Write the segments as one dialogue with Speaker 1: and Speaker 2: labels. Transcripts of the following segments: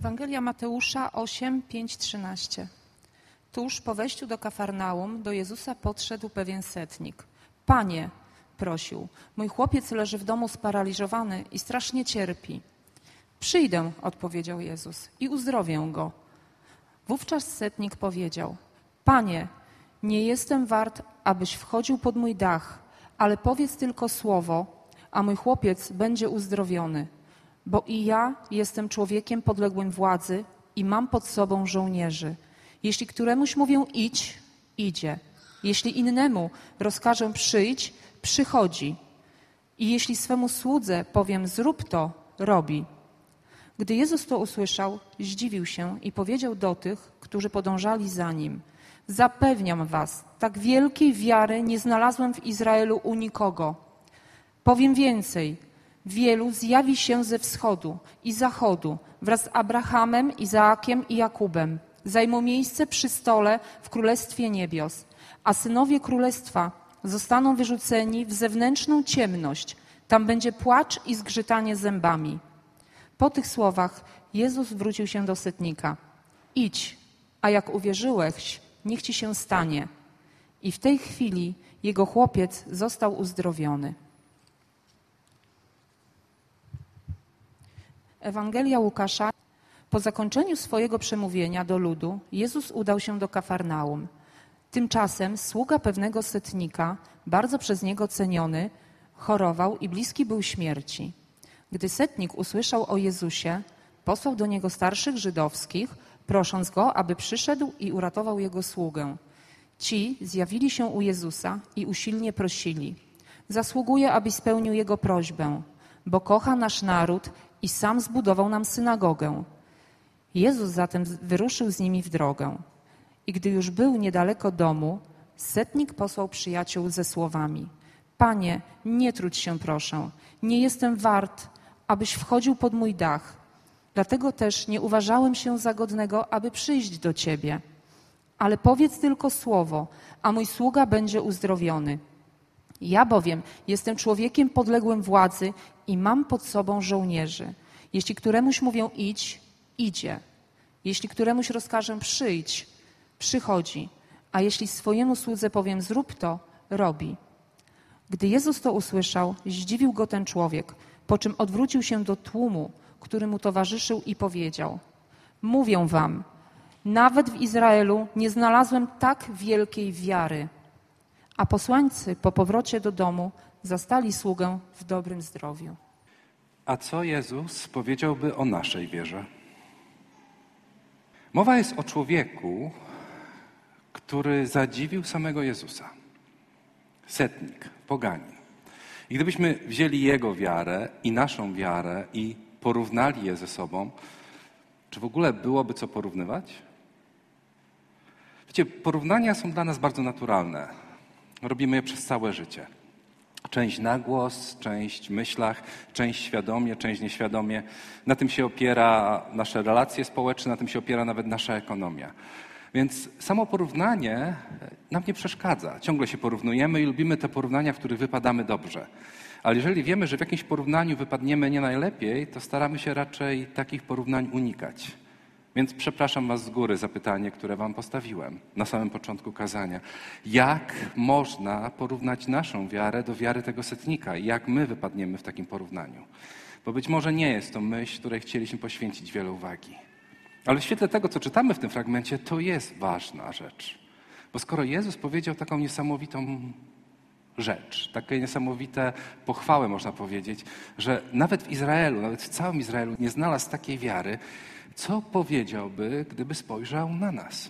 Speaker 1: Ewangelia Mateusza 8, 5, 13. Tuż po wejściu do Kafarnaum do Jezusa podszedł pewien setnik. Panie, prosił, mój chłopiec leży w domu sparaliżowany i strasznie cierpi. Przyjdę, odpowiedział Jezus, i uzdrowię go. Wówczas setnik powiedział, Panie, nie jestem wart, abyś wchodził pod mój dach, ale powiedz tylko słowo, a mój chłopiec będzie uzdrowiony. Bo i ja jestem człowiekiem podległym władzy i mam pod sobą żołnierzy. Jeśli któremuś mówię idź, idzie. Jeśli innemu rozkażę przyjdź, przychodzi. I jeśli swemu słudze powiem zrób to, robi. Gdy Jezus to usłyszał, zdziwił się i powiedział do tych, którzy podążali za Nim. Zapewniam was, tak wielkiej wiary nie znalazłem w Izraelu u nikogo. Powiem więcej, wielu zjawi się ze wschodu i zachodu wraz z Abrahamem, Izaakiem i Jakubem. Zajmą miejsce przy stole w Królestwie Niebios, a synowie Królestwa zostaną wyrzuceni w zewnętrzną ciemność. Tam będzie płacz i zgrzytanie zębami. Po tych słowach Jezus zwrócił się do setnika. Idź, a jak uwierzyłeś, niech ci się stanie. I w tej chwili jego chłopiec został uzdrowiony. Ewangelia Łukasza. Po zakończeniu swojego przemówienia do ludu Jezus udał się do Kafarnaum. Tymczasem sługa pewnego setnika, bardzo przez niego ceniony, chorował i bliski był śmierci. Gdy setnik usłyszał o Jezusie, posłał do niego starszych żydowskich, prosząc go, aby przyszedł i uratował jego sługę. Ci zjawili się u Jezusa i usilnie prosili. Zasługuje, abyś spełnił jego prośbę, bo kocha nasz naród i sam zbudował nam synagogę. Jezus zatem wyruszył z nimi w drogę. I gdy już był niedaleko domu, setnik posłał przyjaciół ze słowami. Panie, nie trudź się proszę, nie jestem wart, abyś wchodził pod mój dach. Dlatego też nie uważałem się za godnego, aby przyjść do Ciebie. Ale powiedz tylko słowo, a mój sługa będzie uzdrowiony. Ja bowiem jestem człowiekiem podległym władzy i mam pod sobą żołnierzy. Jeśli któremuś mówię idź, idzie. Jeśli któremuś rozkażę przyjdź, przychodzi. A jeśli swojemu słudze powiem zrób to, robi. Gdy Jezus to usłyszał, zdziwił go ten człowiek, po czym odwrócił się do tłumu, który mu towarzyszył i powiedział: Mówię wam, nawet w Izraelu nie znalazłem tak wielkiej wiary. A posłańcy po powrocie do domu zastali sługę w dobrym zdrowiu.
Speaker 2: A co Jezus powiedziałby o naszej wierze? Mowa jest o człowieku, który zadziwił samego Jezusa. Setnik, poganin. I gdybyśmy wzięli jego wiarę i naszą wiarę i porównali je ze sobą, czy w ogóle byłoby co porównywać? Wiecie, porównania są dla nas bardzo naturalne. Robimy je przez całe życie. Część na głos, część w myślach, część świadomie, część nieświadomie. Na tym się opiera nasze relacje społeczne, na tym się opiera nawet nasza ekonomia. Więc samo porównanie nam nie przeszkadza. Ciągle się porównujemy i lubimy te porównania, w których wypadamy dobrze. Ale jeżeli wiemy, że w jakimś porównaniu wypadniemy nie najlepiej, to staramy się raczej takich porównań unikać. Więc przepraszam was z góry za pytanie, które wam postawiłem na samym początku kazania. Jak można porównać naszą wiarę do wiary tego setnika? I jak my wypadniemy w takim porównaniu? Bo być może nie jest to myśl, której chcieliśmy poświęcić wiele uwagi. Ale w świetle tego, co czytamy w tym fragmencie, to jest ważna rzecz. Bo skoro Jezus powiedział taką niesamowitą rzecz, takie niesamowite pochwałę można powiedzieć, że nawet w Izraelu, nawet w całym Izraelu nie znalazł takiej wiary, co powiedziałby, gdyby spojrzał na nas?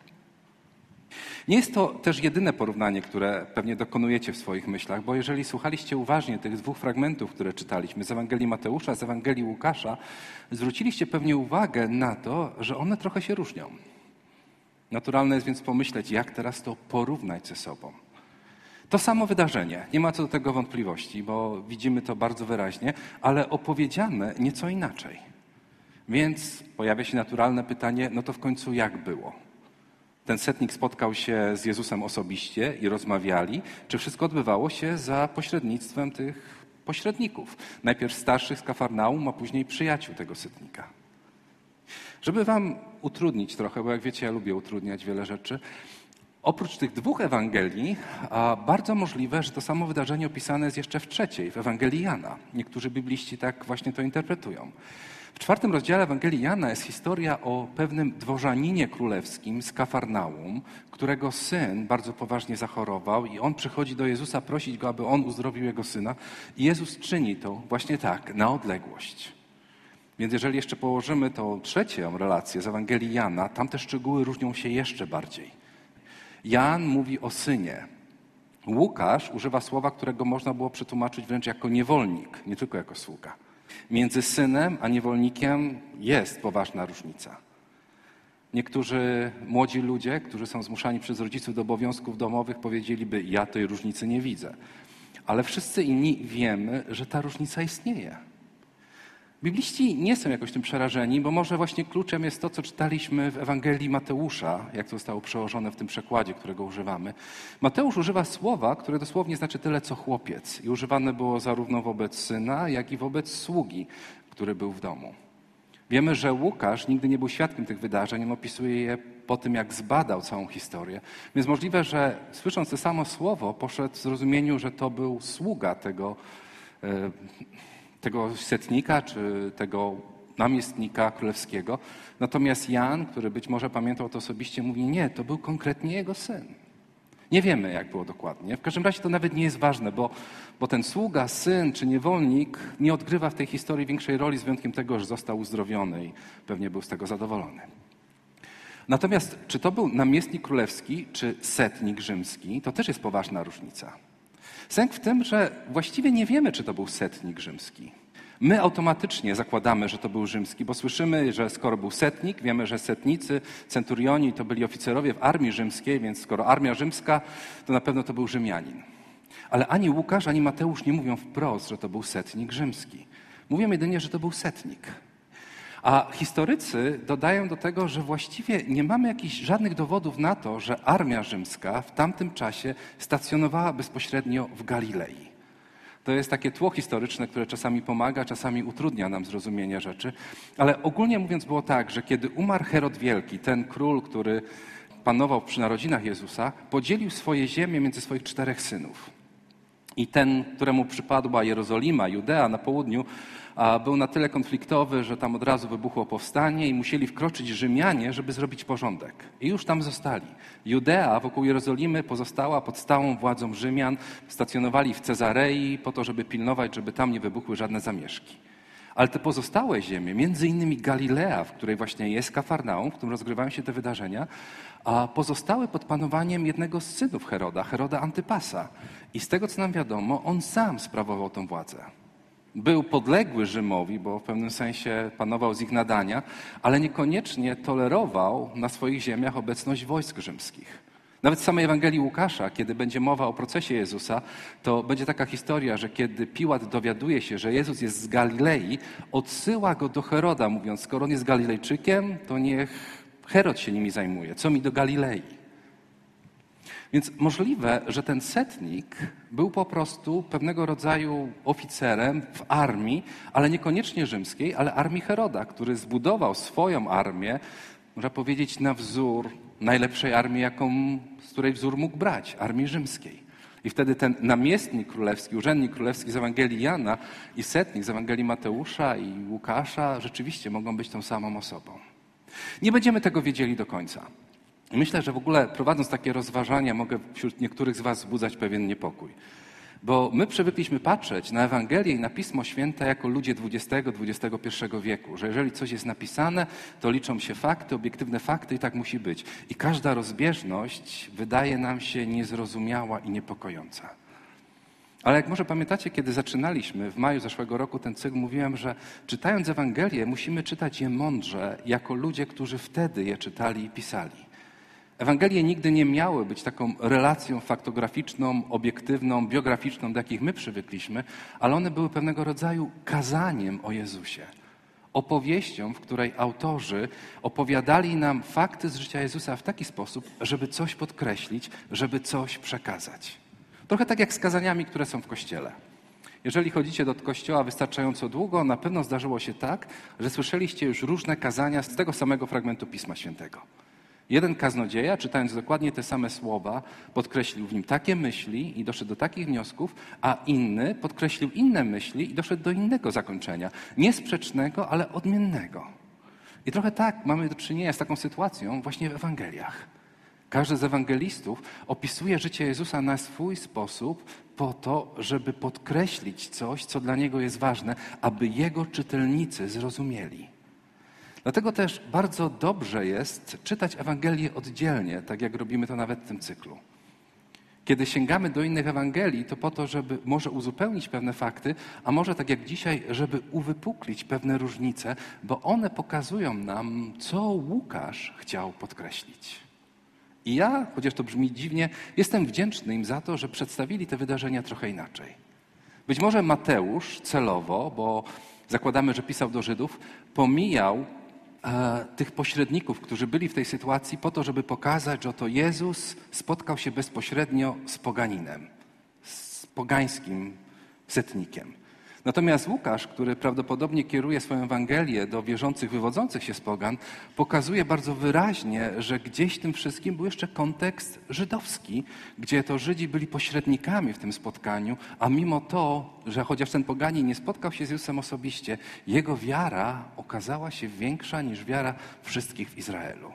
Speaker 2: Nie jest to też jedyne porównanie, które pewnie dokonujecie w swoich myślach, bo jeżeli słuchaliście uważnie tych dwóch fragmentów, które czytaliśmy z Ewangelii Mateusza, z Ewangelii Łukasza, zwróciliście pewnie uwagę na to, że one trochę się różnią. Naturalne jest więc pomyśleć, jak teraz to porównać ze sobą. To samo wydarzenie, nie ma co do tego wątpliwości, bo widzimy to bardzo wyraźnie, ale opowiedziane nieco inaczej. Więc pojawia się naturalne pytanie, no to w końcu jak było? Ten setnik spotkał się z Jezusem osobiście i rozmawiali, czy wszystko odbywało się za pośrednictwem tych pośredników? Najpierw starszych z Kafarnaum, a później przyjaciół tego setnika. Żeby wam utrudnić trochę, bo jak wiecie, ja lubię utrudniać wiele rzeczy, oprócz tych dwóch Ewangelii, bardzo możliwe, że to samo wydarzenie opisane jest jeszcze w trzeciej, w Ewangelii Jana. Niektórzy bibliści tak właśnie to interpretują. W 4 rozdziale Ewangelii Jana jest historia o pewnym dworzaninie królewskim z Kafarnaum, którego syn bardzo poważnie zachorował i on przychodzi do Jezusa prosić go, aby on uzdrowił jego syna. I Jezus czyni to właśnie tak, na odległość. Więc jeżeli jeszcze położymy tą trzecią relację z Ewangelii Jana, tam te szczegóły różnią się jeszcze bardziej. Jan mówi o synie. Łukasz używa słowa, którego można było przetłumaczyć wręcz jako niewolnik, nie tylko jako sługa. Między synem a niewolnikiem jest poważna różnica. Niektórzy młodzi ludzie, którzy są zmuszani przez rodziców do obowiązków domowych, powiedzieliby, ja tej różnicy nie widzę. Ale wszyscy inni wiemy, że ta różnica istnieje. Bibliści nie są jakoś tym przerażeni, bo może właśnie kluczem jest to, co czytaliśmy w Ewangelii Mateusza, jak to zostało przełożone w tym przekładzie, którego używamy. Mateusz używa słowa, które dosłownie znaczy tyle, co chłopiec. I używane było zarówno wobec syna, jak i wobec sługi, który był w domu. Wiemy, że Łukasz nigdy nie był świadkiem tych wydarzeń, on opisuje je po tym, jak zbadał całą historię. Więc możliwe, że słysząc to samo słowo, poszedł w zrozumieniu, że to był sługa tego setnika czy tego namiestnika królewskiego. Natomiast Jan, który być może pamiętał to osobiście, mówi nie, to był konkretnie jego syn. Nie wiemy, jak było dokładnie. W każdym razie to nawet nie jest ważne, bo ten sługa, syn czy niewolnik nie odgrywa w tej historii większej roli z wyjątkiem tego, że został uzdrowiony i pewnie był z tego zadowolony. Natomiast czy to był namiestnik królewski czy setnik rzymski, to też jest poważna różnica. Sęk w tym, że właściwie nie wiemy, czy to był setnik rzymski. My automatycznie zakładamy, że to był rzymski, bo słyszymy, że skoro był setnik, wiemy, że setnicy, centurioni to byli oficerowie w armii rzymskiej, więc skoro armia rzymska, to na pewno to był Rzymianin. Ale ani Łukasz, ani Mateusz nie mówią wprost, że to był setnik rzymski. Mówią jedynie, że to był setnik. A historycy dodają do tego, że właściwie nie mamy żadnych dowodów na to, że armia rzymska w tamtym czasie stacjonowała bezpośrednio w Galilei. To jest takie tło historyczne, które czasami pomaga, czasami utrudnia nam zrozumienie rzeczy. Ale ogólnie mówiąc było tak, że kiedy umarł Herod Wielki, ten król, który panował przy narodzinach Jezusa, podzielił swoje ziemię między swoich 4 synów. I ten, któremu przypadła Jerozolima, Judea na południu, był na tyle konfliktowy, że tam od razu wybuchło powstanie i musieli wkroczyć Rzymianie, żeby zrobić porządek. I już tam zostali. Judea wokół Jerozolimy pozostała pod stałą władzą Rzymian. Stacjonowali w Cezarei po to, żeby pilnować, żeby tam nie wybuchły żadne zamieszki. Ale te pozostałe ziemie, między innymi Galilea, w której właśnie jest Kafarnaum, w którym rozgrywają się te wydarzenia, pozostały pod panowaniem jednego z synów Heroda Antypasa. I z tego, co nam wiadomo, on sam sprawował tę władzę. Był podległy Rzymowi, bo w pewnym sensie panował z ich nadania, ale niekoniecznie tolerował na swoich ziemiach obecność wojsk rzymskich. Nawet w samej Ewangelii Łukasza, kiedy będzie mowa o procesie Jezusa, to będzie taka historia, że kiedy Piłat dowiaduje się, że Jezus jest z Galilei, odsyła go do Heroda, mówiąc, skoro on jest Galilejczykiem, to niech Herod się nimi zajmuje. Co mi do Galilei? Więc możliwe, że ten setnik był po prostu pewnego rodzaju oficerem w armii, ale niekoniecznie rzymskiej, ale armii Heroda, który zbudował swoją armię, można powiedzieć, na wzór najlepszej armii, z której wzór mógł brać, armii rzymskiej. I wtedy ten namiestnik królewski, urzędnik królewski z Ewangelii Jana i setnik z Ewangelii Mateusza i Łukasza rzeczywiście mogą być tą samą osobą. Nie będziemy tego wiedzieli do końca. Myślę, że w ogóle prowadząc takie rozważania mogę wśród niektórych z was wzbudzać pewien niepokój. Bo my przywykliśmy patrzeć na Ewangelię i na Pismo Święte jako ludzie XX-XXI wieku, że jeżeli coś jest napisane, to liczą się fakty, obiektywne fakty i tak musi być. I każda rozbieżność wydaje nam się niezrozumiała i niepokojąca. Ale jak może pamiętacie, kiedy zaczynaliśmy w maju zeszłego roku ten cykl, mówiłem, że czytając Ewangelię musimy czytać je mądrze, jako ludzie, którzy wtedy je czytali i pisali. Ewangelie nigdy nie miały być taką relacją faktograficzną, obiektywną, biograficzną, do jakich my przywykliśmy, ale one były pewnego rodzaju kazaniem o Jezusie. Opowieścią, w której autorzy opowiadali nam fakty z życia Jezusa w taki sposób, żeby coś podkreślić, żeby coś przekazać. Trochę tak jak z kazaniami, które są w Kościele. Jeżeli chodzicie do kościoła wystarczająco długo, na pewno zdarzyło się tak, że słyszeliście już różne kazania z tego samego fragmentu Pisma Świętego. Jeden kaznodzieja, czytając dokładnie te same słowa, podkreślił w nim takie myśli i doszedł do takich wniosków, a inny podkreślił inne myśli i doszedł do innego zakończenia. Niesprzecznego, ale odmiennego. I trochę tak mamy do czynienia z taką sytuacją właśnie w Ewangeliach. Każdy z ewangelistów opisuje życie Jezusa na swój sposób po to, żeby podkreślić coś, co dla Niego jest ważne, aby Jego czytelnicy zrozumieli. Dlatego też bardzo dobrze jest czytać Ewangelię oddzielnie, tak jak robimy to nawet w tym cyklu. Kiedy sięgamy do innych Ewangelii, to po to, żeby może uzupełnić pewne fakty, a może tak jak dzisiaj, żeby uwypuklić pewne różnice, bo one pokazują nam, co Łukasz chciał podkreślić. I ja, chociaż to brzmi dziwnie, jestem wdzięczny im za to, że przedstawili te wydarzenia trochę inaczej. Być może Mateusz celowo, bo zakładamy, że pisał do Żydów, pomijał tych pośredników, którzy byli w tej sytuacji po to, żeby pokazać, że oto Jezus spotkał się bezpośrednio z poganinem, z pogańskim setnikiem. Natomiast Łukasz, który prawdopodobnie kieruje swoją Ewangelię do wierzących wywodzących się z pogan, pokazuje bardzo wyraźnie, że gdzieś w tym wszystkim był jeszcze kontekst żydowski, gdzie to Żydzi byli pośrednikami w tym spotkaniu, a mimo to, że chociaż ten poganin nie spotkał się z Jezusem osobiście, jego wiara okazała się większa niż wiara wszystkich w Izraelu.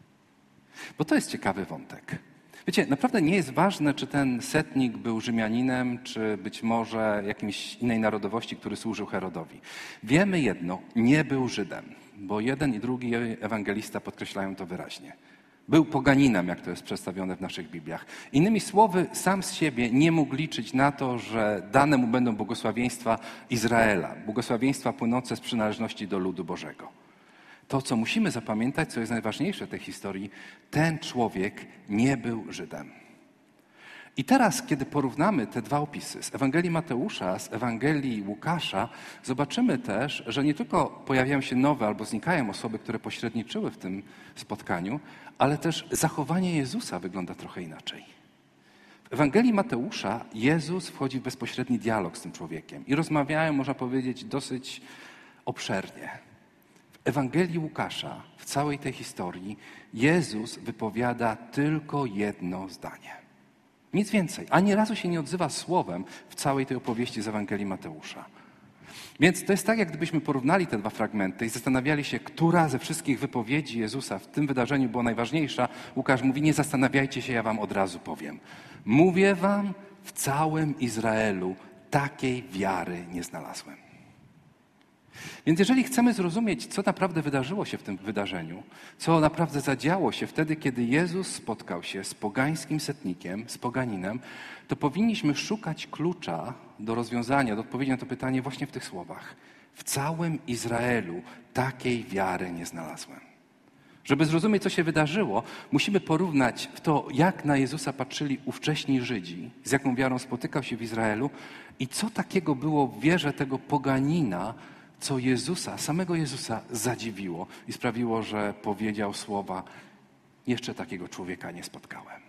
Speaker 2: Bo to jest ciekawy wątek. Wiecie, naprawdę nie jest ważne, czy ten setnik był Rzymianinem, czy być może jakimś innej narodowości, który służył Herodowi. Wiemy jedno, nie był Żydem, bo jeden i drugi ewangelista podkreślają to wyraźnie. Był poganinem, jak to jest przedstawione w naszych Bibliach. Innymi słowy, sam z siebie nie mógł liczyć na to, że dane mu będą błogosławieństwa Izraela, błogosławieństwa płynące z przynależności do ludu Bożego. To, co musimy zapamiętać, co jest najważniejsze w tej historii, ten człowiek nie był Żydem. I teraz, kiedy porównamy te dwa opisy z Ewangelii Mateusza, z Ewangelii Łukasza, zobaczymy też, że nie tylko pojawiają się nowe albo znikają osoby, które pośredniczyły w tym spotkaniu, ale też zachowanie Jezusa wygląda trochę inaczej. W Ewangelii Mateusza Jezus wchodzi w bezpośredni dialog z tym człowiekiem i rozmawiają, można powiedzieć, dosyć obszernie. W Ewangelii Łukasza, w całej tej historii, Jezus wypowiada tylko jedno zdanie. Nic więcej. Ani razu się nie odzywa słowem w całej tej opowieści z Ewangelii Mateusza. Więc to jest tak, jak gdybyśmy porównali te dwa fragmenty i zastanawiali się, która ze wszystkich wypowiedzi Jezusa w tym wydarzeniu była najważniejsza. Łukasz mówi, nie zastanawiajcie się, ja wam od razu powiem. Mówię wam, w całym Izraelu takiej wiary nie znalazłem. Więc jeżeli chcemy zrozumieć, co naprawdę wydarzyło się w tym wydarzeniu, co naprawdę zadziało się wtedy, kiedy Jezus spotkał się z pogańskim setnikiem, z poganinem, to powinniśmy szukać klucza do rozwiązania, do odpowiedzi na to pytanie właśnie w tych słowach. W całym Izraelu takiej wiary nie znalazłem. Żeby zrozumieć, co się wydarzyło, musimy porównać to, jak na Jezusa patrzyli ówcześni Żydzi, z jaką wiarą spotykał się w Izraelu i co takiego było w wierze tego poganina, co Jezusa, samego Jezusa zadziwiło i sprawiło, że powiedział słowa: jeszcze takiego człowieka nie spotkałem.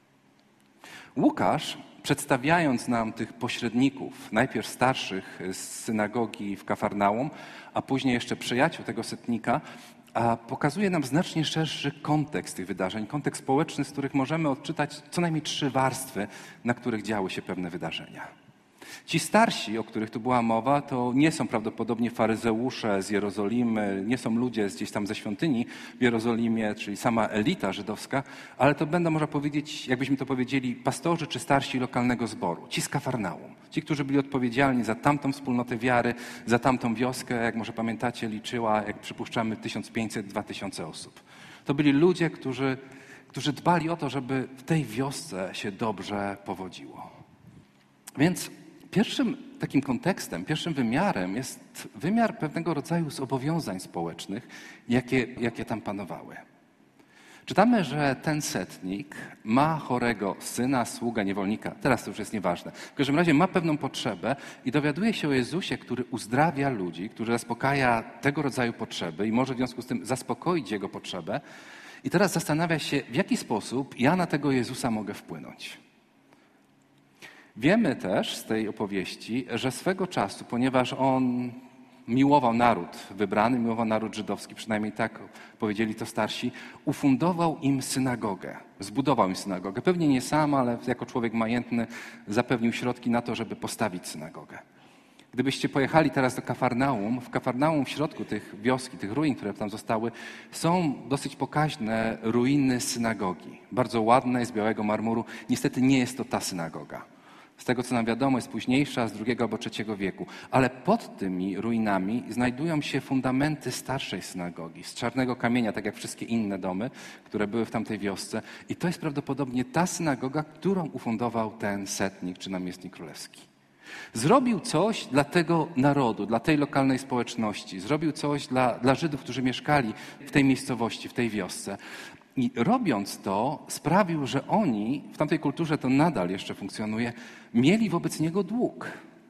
Speaker 2: Łukasz, przedstawiając nam tych pośredników, najpierw starszych z synagogi w Kafarnaum, a później jeszcze przyjaciół tego setnika, pokazuje nam znacznie szerszy kontekst tych wydarzeń, kontekst społeczny, z których możemy odczytać co najmniej 3 warstwy, na których działy się pewne wydarzenia. Ci starsi, o których tu była mowa, to nie są prawdopodobnie faryzeusze z Jerozolimy, nie są ludzie gdzieś tam ze świątyni w Jerozolimie, czyli sama elita żydowska, ale to będą, można powiedzieć, jakbyśmy to powiedzieli, pastorzy czy starsi lokalnego zboru, ci z Kafarnaum, ci, którzy byli odpowiedzialni za tamtą wspólnotę wiary, za tamtą wioskę, jak może pamiętacie, liczyła, jak przypuszczamy, 1500-2000 osób. To byli ludzie, którzy dbali o to, żeby w tej wiosce się dobrze powodziło. Więc pierwszym takim kontekstem, pierwszym wymiarem jest wymiar pewnego rodzaju zobowiązań społecznych, jakie tam panowały. Czytamy, że ten setnik ma chorego syna, sługa, niewolnika. Teraz to już jest nieważne. W każdym razie ma pewną potrzebę i dowiaduje się o Jezusie, który uzdrawia ludzi, który zaspokaja tego rodzaju potrzeby i może w związku z tym zaspokoić jego potrzebę. I teraz zastanawia się, w jaki sposób ja na tego Jezusa mogę wpłynąć. Wiemy też z tej opowieści, że swego czasu, ponieważ on miłował naród wybrany, miłował naród żydowski, przynajmniej tak powiedzieli to starsi, ufundował im synagogę, zbudował im synagogę. Pewnie nie sam, ale jako człowiek majętny zapewnił środki na to, żeby postawić synagogę. Gdybyście pojechali teraz do Kafarnaum, w Kafarnaum w środku tych wioski, tych ruin, które tam zostały, są dosyć pokaźne ruiny synagogi. Bardzo ładne, z białego marmuru. Niestety nie jest to ta synagoga. Z tego, co nam wiadomo, jest późniejsza, z II albo III wieku. Ale pod tymi ruinami znajdują się fundamenty starszej synagogi, z czarnego kamienia, tak jak wszystkie inne domy, które były w tamtej wiosce. I to jest prawdopodobnie ta synagoga, którą ufundował ten setnik czy namiestnik królewski. Zrobił coś dla tego narodu, dla tej lokalnej społeczności. Zrobił coś dla Żydów, którzy mieszkali w tej miejscowości, w tej wiosce. I robiąc to, sprawił, że oni, w tamtej kulturze to nadal jeszcze funkcjonuje, mieli wobec niego dług.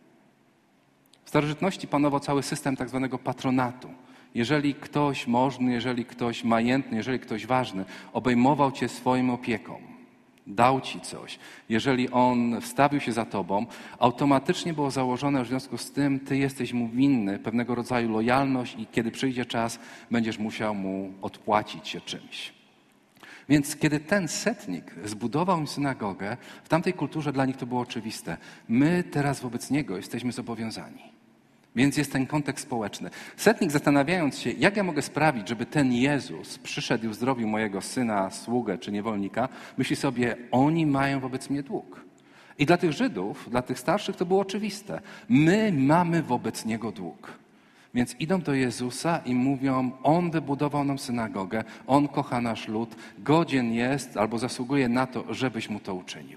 Speaker 2: W starożytności panował cały system tak zwanego patronatu. Jeżeli ktoś możny, jeżeli ktoś majętny, jeżeli ktoś ważny obejmował cię swoją opieką, dał ci coś, jeżeli on wstawił się za tobą, automatycznie było założone w związku z tym, ty jesteś mu winny pewnego rodzaju lojalność i kiedy przyjdzie czas, będziesz musiał mu odpłacić się czymś. Więc kiedy ten setnik zbudował im synagogę, w tamtej kulturze dla nich to było oczywiste. My teraz wobec niego jesteśmy zobowiązani. Więc jest ten kontekst społeczny. Setnik, zastanawiając się, jak ja mogę sprawić, żeby ten Jezus przyszedł i uzdrowił mojego syna, sługę czy niewolnika, myśli sobie, oni mają wobec mnie dług. I dla tych Żydów, dla tych starszych to było oczywiste. My mamy wobec niego dług. Więc idą do Jezusa i mówią, On wybudował nam synagogę, On kocha nasz lud, godzien jest albo zasługuje na to, żebyś mu to uczynił.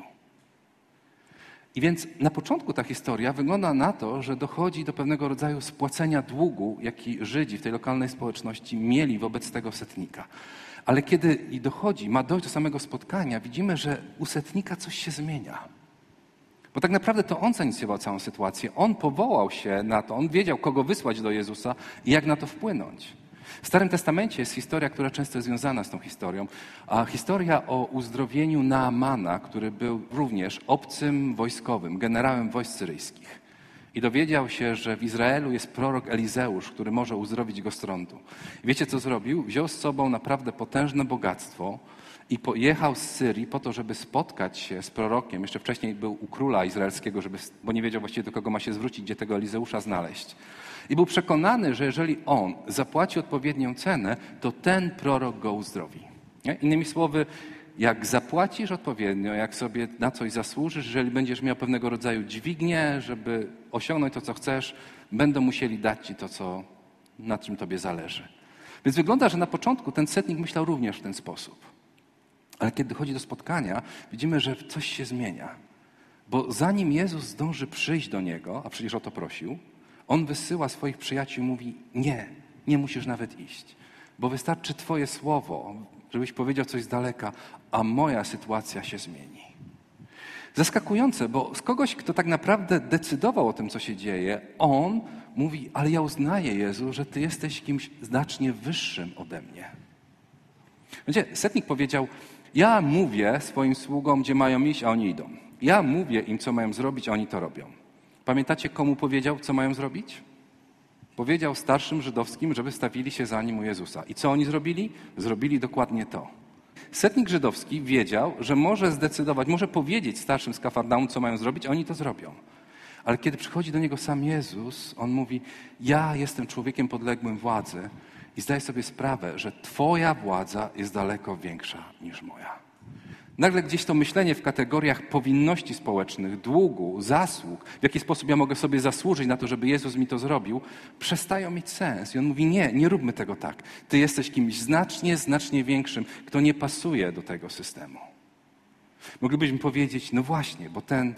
Speaker 2: I więc na początku ta historia wygląda na to, że dochodzi do pewnego rodzaju spłacenia długu, jaki Żydzi w tej lokalnej społeczności mieli wobec tego setnika. Ale kiedy ma dojść do samego spotkania, widzimy, że u setnika coś się zmienia. Bo tak naprawdę to on zainicjował całą sytuację. On powołał się na to, on wiedział, kogo wysłać do Jezusa i jak na to wpłynąć. W Starym Testamencie jest historia, która często jest związana z tą historią, a historia o uzdrowieniu Naamana, który był również obcym wojskowym, generałem wojsk syryjskich. I dowiedział się, że w Izraelu jest prorok Elizeusz, który może uzdrowić go z trądu. I wiecie, co zrobił? Wziął z sobą naprawdę potężne bogactwo i pojechał z Syrii po to, żeby spotkać się z prorokiem. Jeszcze wcześniej był u króla izraelskiego, bo nie wiedział właściwie, do kogo ma się zwrócić, gdzie tego Elizeusza znaleźć. I był przekonany, że jeżeli on zapłaci odpowiednią cenę, to ten prorok go uzdrowi. Nie? Innymi słowy, jak zapłacisz odpowiednio, jak sobie na coś zasłużysz, jeżeli będziesz miał pewnego rodzaju dźwignię, żeby osiągnąć to, co chcesz, będą musieli dać ci to, na czym tobie zależy. Więc wygląda, że na początku ten setnik myślał również w ten sposób. Ale kiedy dochodzi do spotkania, widzimy, że coś się zmienia. Bo zanim Jezus zdąży przyjść do niego, a przecież o to prosił, on wysyła swoich przyjaciół i mówi, nie musisz nawet iść, bo wystarczy twoje słowo, żebyś powiedział coś z daleka, a moja sytuacja się zmieni. Zaskakujące, bo z kogoś, kto tak naprawdę decydował o tym, co się dzieje, on mówi, ale ja uznaję, Jezu, że Ty jesteś kimś znacznie wyższym ode mnie. Wiecie, setnik powiedział, ja mówię swoim sługom, gdzie mają iść, a oni idą. Ja mówię im, co mają zrobić, a oni to robią. Pamiętacie, komu powiedział, co mają zrobić? Powiedział starszym żydowskim, żeby stawili się za nim u Jezusa. I co oni zrobili? Zrobili dokładnie to. Setnik żydowski wiedział, że może zdecydować, może powiedzieć starszym z Kafarnaum, co mają zrobić, a oni to zrobią. Ale kiedy przychodzi do niego sam Jezus, on mówi, ja jestem człowiekiem podległym władzy i zdaję sobie sprawę, że Twoja władza jest daleko większa niż moja. Nagle gdzieś to myślenie w kategoriach powinności społecznych, długu, zasług, w jaki sposób ja mogę sobie zasłużyć na to, żeby Jezus mi to zrobił, przestają mieć sens. I on mówi, nie róbmy tego tak. Ty jesteś kimś znacznie większym, kto nie pasuje do tego systemu. Moglibyśmy powiedzieć, no właśnie, bo ten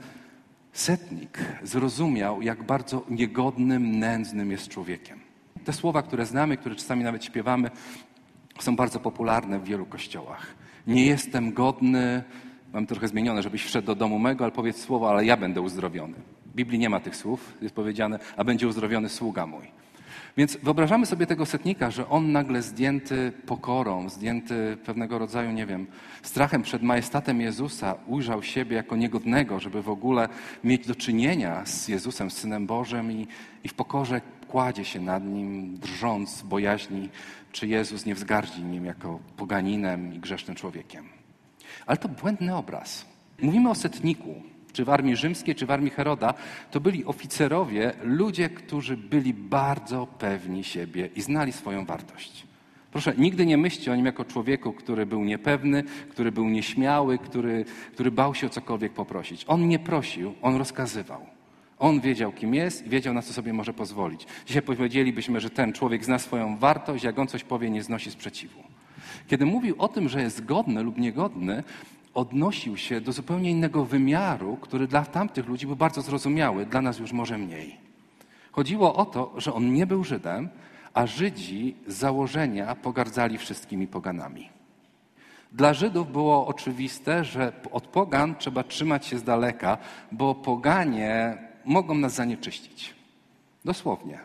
Speaker 2: setnik zrozumiał, jak bardzo niegodnym, nędznym jest człowiekiem. Te słowa, które znamy, które czasami nawet śpiewamy, są bardzo popularne w wielu kościołach. Nie jestem godny, mam trochę zmienione, żebyś wszedł do domu mego, ale powiedz słowo, ale ja będę uzdrowiony. W Biblii nie ma tych słów, jest powiedziane, a będzie uzdrowiony sługa mój. Więc wyobrażamy sobie tego setnika, że on nagle zdjęty pokorą, zdjęty pewnego rodzaju, strachem przed majestatem Jezusa, ujrzał siebie jako niegodnego, żeby w ogóle mieć do czynienia z Jezusem, z Synem Bożym i w pokorze kładzie się nad Nim, drżąc z bojaźni, czy Jezus nie wzgardzi nim jako poganinem i grzesznym człowiekiem. Ale to błędny obraz. Mówimy o setniku. Czy w armii rzymskiej, czy w armii Heroda, to byli oficerowie, ludzie, którzy byli bardzo pewni siebie i znali swoją wartość. Proszę, nigdy nie myślcie o nim jako człowieku, który był niepewny, który był nieśmiały, który bał się o cokolwiek poprosić. On nie prosił, on rozkazywał. On wiedział, kim jest i wiedział, na co sobie może pozwolić. Dzisiaj powiedzielibyśmy, że ten człowiek zna swoją wartość, jak on coś powie, nie znosi sprzeciwu. Kiedy mówił o tym, że jest godny lub niegodny, odnosił się do zupełnie innego wymiaru, który dla tamtych ludzi był bardzo zrozumiały, dla nas już może mniej. Chodziło o to, że on nie był Żydem, a Żydzi z założenia pogardzali wszystkimi poganami. Dla Żydów było oczywiste, że od pogan trzeba trzymać się z daleka, bo poganie mogą nas zanieczyścić. Dosłownie.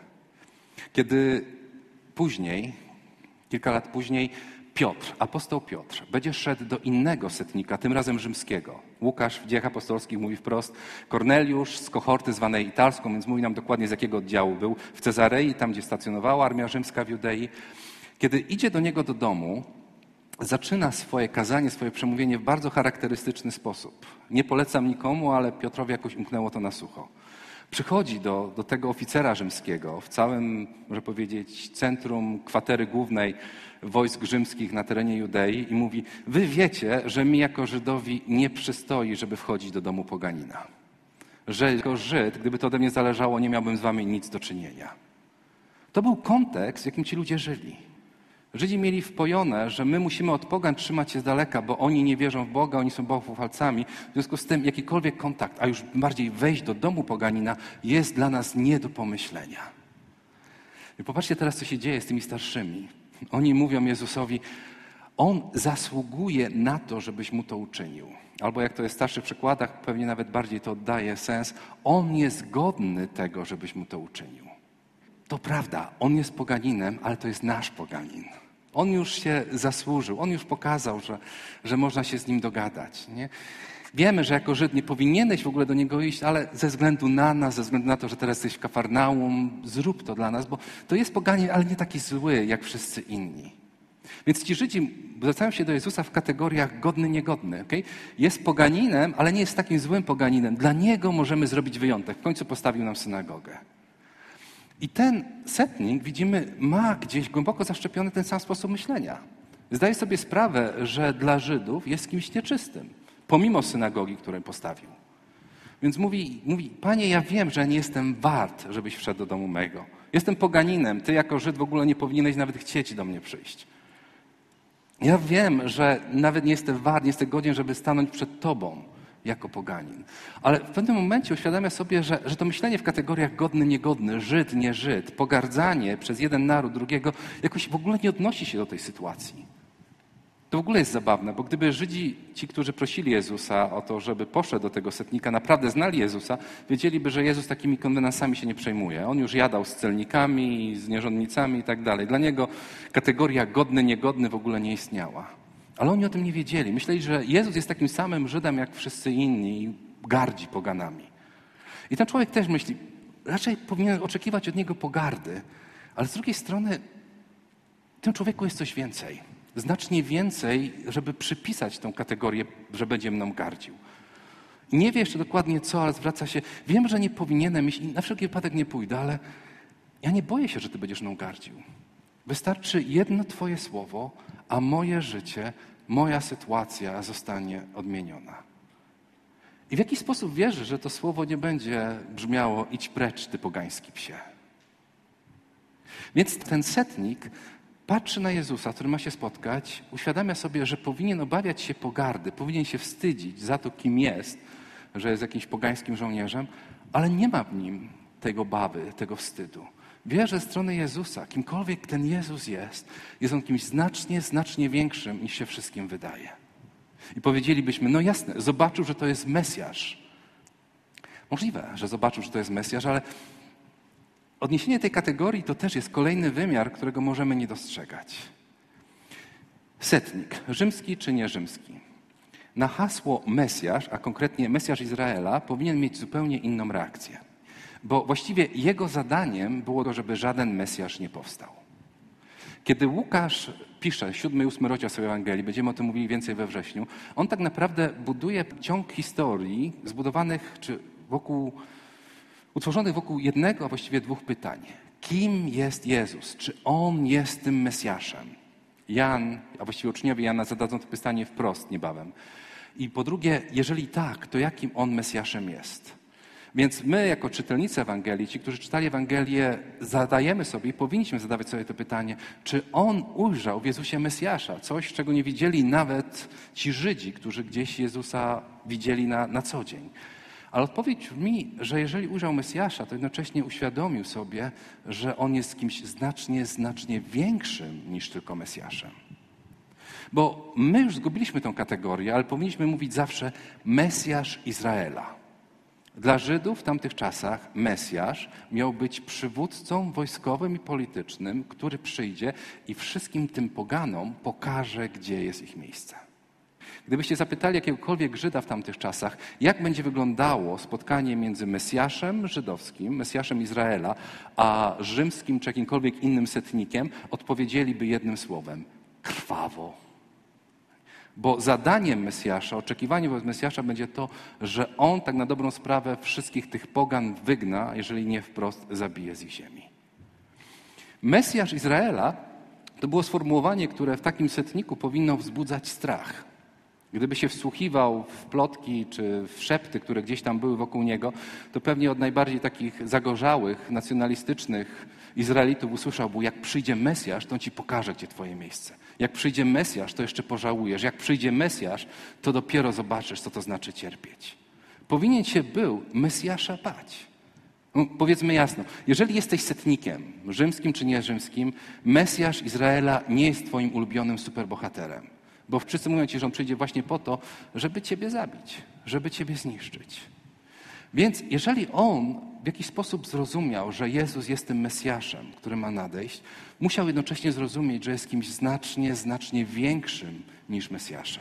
Speaker 2: Kiedy później, kilka lat później, apostoł Piotr, będzie szedł do innego setnika, tym razem rzymskiego. Łukasz w Dziejach Apostolskich mówi wprost, Korneliusz z kohorty zwanej italską, więc mówi nam dokładnie z jakiego oddziału był, w Cezarei, tam gdzie stacjonowała armia rzymska w Judei. Kiedy idzie do niego do domu, zaczyna swoje kazanie, swoje przemówienie w bardzo charakterystyczny sposób. Nie polecam nikomu, ale Piotrowi jakoś umknęło to na sucho. Przychodzi do tego oficera rzymskiego w całym, można powiedzieć, centrum kwatery głównej wojsk rzymskich na terenie Judei i mówi, wy wiecie, że mi jako Żydowi nie przystoi, żeby wchodzić do domu poganina. Że jako Żyd, gdyby to ode mnie zależało, nie miałbym z wami nic do czynienia. To był kontekst, w jakim ci ludzie żyli. Żydzi mieli wpojone, że my musimy od pogan trzymać się z daleka, bo oni nie wierzą w Boga, oni są bałwochwalcami. W związku z tym jakikolwiek kontakt, a już bardziej wejść do domu poganina, jest dla nas nie do pomyślenia. I popatrzcie teraz, co się dzieje z tymi starszymi. Oni mówią Jezusowi, on zasługuje na to, żebyś mu to uczynił. Albo jak to jest w starszych przykładach, pewnie nawet bardziej to oddaje sens, on jest godny tego, żebyś mu to uczynił. To prawda, on jest poganinem, ale to jest nasz poganin. On już się zasłużył, on już pokazał, że można się z nim dogadać. Nie? Wiemy, że jako Żyd nie powinieneś w ogóle do niego iść, ale ze względu na nas, ze względu na to, że teraz jesteś w Kafarnaum, zrób to dla nas, bo to jest poganin, ale nie taki zły, jak wszyscy inni. Więc ci Żydzi zwracają się do Jezusa w kategoriach godny, niegodny. Okay? Jest poganinem, ale nie jest takim złym poganinem. Dla niego możemy zrobić wyjątek. W końcu postawił nam synagogę. I ten setnik, widzimy, ma gdzieś głęboko zaszczepiony ten sam sposób myślenia. Zdaje sobie sprawę, że dla Żydów jest kimś nieczystym, pomimo synagogi, którą postawił. Więc mówi, Panie, ja wiem, że nie jestem wart, żebyś wszedł do domu mego. Jestem poganinem, ty jako Żyd w ogóle nie powinieneś nawet chcieć do mnie przyjść. Ja wiem, że nawet nie jestem wart, nie jestem godzien, żeby stanąć przed tobą jako poganin. Ale w pewnym momencie uświadamia sobie, że to myślenie w kategoriach godny, niegodny, Żyd, nie Żyd, pogardzanie przez jeden naród drugiego jakoś w ogóle nie odnosi się do tej sytuacji. To w ogóle jest zabawne, bo gdyby Żydzi, ci, którzy prosili Jezusa o to, żeby poszedł do tego setnika, naprawdę znali Jezusa, wiedzieliby, że Jezus takimi konwenansami się nie przejmuje. On już jadał z celnikami, z nierządnicami i tak dalej. Dla niego kategoria godny, niegodny w ogóle nie istniała. Ale oni o tym nie wiedzieli. Myśleli, że Jezus jest takim samym Żydem jak wszyscy inni i gardzi poganami. I ten człowiek też myśli, raczej powinien oczekiwać od niego pogardy, ale z drugiej strony w tym człowieku jest coś więcej. Znacznie więcej, żeby przypisać tą kategorię, że będzie mną gardził. Nie wie jeszcze dokładnie co, ale zwraca się, wiem, że nie powinienem iść i na wszelki wypadek nie pójdę, ale ja nie boję się, że ty będziesz mną gardził. Wystarczy jedno twoje słowo, a moje życie, moja sytuacja zostanie odmieniona. I w jaki sposób wierzy, że to słowo nie będzie brzmiało idź precz, ty pogański psie. Więc ten setnik patrzy na Jezusa, który ma się spotkać, uświadamia sobie, że powinien obawiać się pogardy, powinien się wstydzić za to, kim jest, że jest jakimś pogańskim żołnierzem, ale nie ma w nim tej obawy, tego wstydu. Wie, że ze strony Jezusa, kimkolwiek ten Jezus jest on kimś znacznie, znacznie większym niż się wszystkim wydaje. I powiedzielibyśmy, no jasne, zobaczył, że to jest Mesjasz. Możliwe, że zobaczył, że to jest Mesjasz, ale odniesienie tej kategorii to też jest kolejny wymiar, którego możemy nie dostrzegać. Setnik, rzymski czy nie rzymski? Na hasło Mesjasz, a konkretnie Mesjasz Izraela, powinien mieć zupełnie inną reakcję. Bo właściwie jego zadaniem było to, żeby żaden Mesjasz nie powstał. Kiedy Łukasz pisze 7 i 8 rozdział swojej Ewangelii, będziemy o tym mówili więcej we wrześniu, on tak naprawdę buduje ciąg historii zbudowanych czy utworzonych wokół jednego, a właściwie dwóch pytań. Kim jest Jezus? Czy On jest tym Mesjaszem? Jan, a właściwie uczniowie Jana zadadzą to pytanie wprost niebawem. I po drugie, jeżeli tak, to jakim On Mesjaszem jest? Więc my, jako czytelnicy Ewangelii, ci, którzy czytali Ewangelię, zadajemy sobie i powinniśmy zadawać sobie to pytanie, czy On ujrzał w Jezusie Mesjasza, coś, czego nie widzieli nawet ci Żydzi, którzy gdzieś Jezusa widzieli na co dzień. Ale odpowiedź brzmi, że jeżeli ujrzał Mesjasza, to jednocześnie uświadomił sobie, że On jest kimś znacznie większym niż tylko Mesjaszem. Bo my już zgubiliśmy tę kategorię, ale powinniśmy mówić zawsze Mesjasz Izraela. Dla Żydów w tamtych czasach Mesjasz miał być przywódcą wojskowym i politycznym, który przyjdzie i wszystkim tym poganom pokaże, gdzie jest ich miejsce. Gdybyście zapytali jakiegokolwiek Żyda w tamtych czasach, jak będzie wyglądało spotkanie między Mesjaszem żydowskim, Mesjaszem Izraela, a rzymskim czy jakimkolwiek innym setnikiem, odpowiedzieliby jednym słowem – krwawo. Bo zadaniem Mesjasza, oczekiwaniem wobec Mesjasza będzie to, że On tak na dobrą sprawę wszystkich tych pogan wygna, jeżeli nie wprost zabije z ich ziemi. Mesjasz Izraela to było sformułowanie, które w takim setniku powinno wzbudzać strach. Gdyby się wsłuchiwał w plotki czy w szepty, które gdzieś tam były wokół niego, to pewnie od najbardziej takich zagorzałych, nacjonalistycznych Izraelitów usłyszałby, jak przyjdzie Mesjasz, to On ci pokaże, gdzie twoje miejsce. Jak przyjdzie Mesjasz, to jeszcze pożałujesz. Jak przyjdzie Mesjasz, to dopiero zobaczysz, co to znaczy cierpieć. Powinien się był Mesjasza bać. No, powiedzmy jasno, jeżeli jesteś setnikiem, rzymskim czy nie rzymskim, Mesjasz Izraela nie jest twoim ulubionym superbohaterem. Bo wszyscy mówią ci, że On przyjdzie właśnie po to, żeby ciebie zabić, żeby ciebie zniszczyć. Więc jeżeli On w jakiś sposób zrozumiał, że Jezus jest tym Mesjaszem, który ma nadejść, musiał jednocześnie zrozumieć, że jest kimś znacznie większym niż Mesjaszem.